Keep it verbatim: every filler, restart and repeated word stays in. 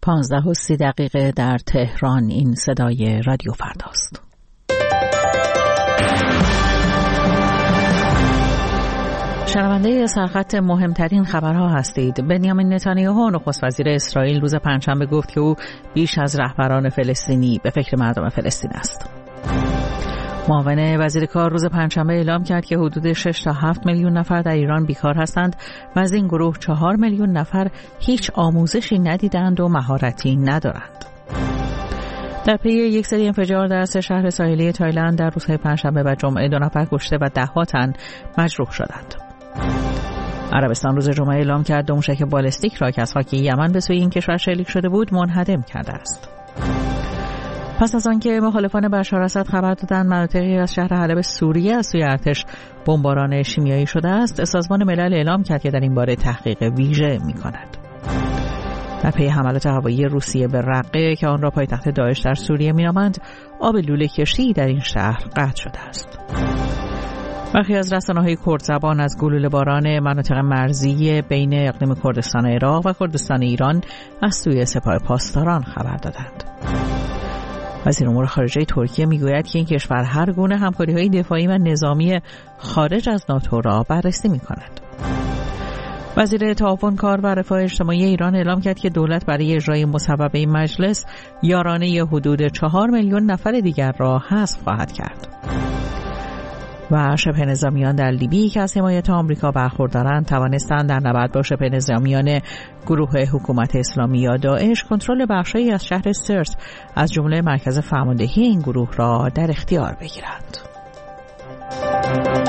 پانزده و سی دقیقه در تهران. این صدای رادیو فرداست. شنونده سرخط مهمترین خبرها هستید. بنیامین نتانیاهو نخست وزیر اسرائیل روز پنجشنبه گفت که او بیش از رهبران فلسطینی به فکر مردم فلسطین است. معاون وزیر کار روز پنجشنبه اعلام کرد که حدود شش تا هفت میلیون نفر در ایران بیکار هستند و از این گروه چهار میلیون نفر هیچ آموزشی ندیدند و مهارتی ندارند. در پی یک سری انفجار در سه شهر ساحلی تایلند در روزهای پنجشنبه و جمعه دو نفر کشته و ده ها تن مجروح شدند. عربستان روز جمعه اعلام کرد دو موشک بالستیک را که از خاک یمن به سوی این کشور شلیک شده بود منهدم کرده است. پس از آنکه مخالفان بشار اسد خبر دادند مناطقی از شهر حلب سوریه از سوی ارتش بمباران شیمیایی شده است، سازمان ملل اعلام کرد که در این باره تحقیق ویژه می‌کند. در پی حملات هوایی روسیه به رقه که آن را پایتخت داعش در سوریه می‌نامند، آب لوله کشی در این شهر قطع شده است. برخی از رسانه‌های کرد زبان از گلوله باران مناطق مرزی بین اقلیم کردستان عراق و کردستان ایران از سوی سپاه پاسداران خبر دادند. وزیر امور خارجه ترکیه میگوید که این کشور هر گونه همکاری‌های دفاعی و نظامی خارج از ناتو را بررسی می‌کند. وزیر تعاون کار و رفاه اجتماعی ایران اعلام کرد که دولت برای اجرای مصوبه مجلس یارانه حدود چهار میلیون نفر دیگر را حذف خواهد کرد. و شبه نظامیان در لیبی که از حمایت آمریکا برخوردارند توانستند در نبرد با شبه نظامیان گروه حکومت اسلامی یا داعش کنترل بخشی از شهر سرت از جمله مرکز فرماندهی این گروه را در اختیار بگیرند.